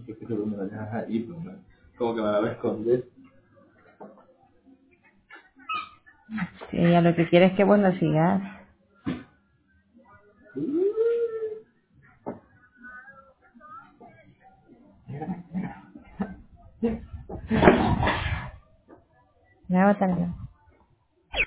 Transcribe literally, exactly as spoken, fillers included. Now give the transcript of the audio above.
que solo me la dejas ahí, pues, ¿no? Como que me la voy a esconder. Sí, ella lo que quiere es que vos la sigas. Me va a tardar.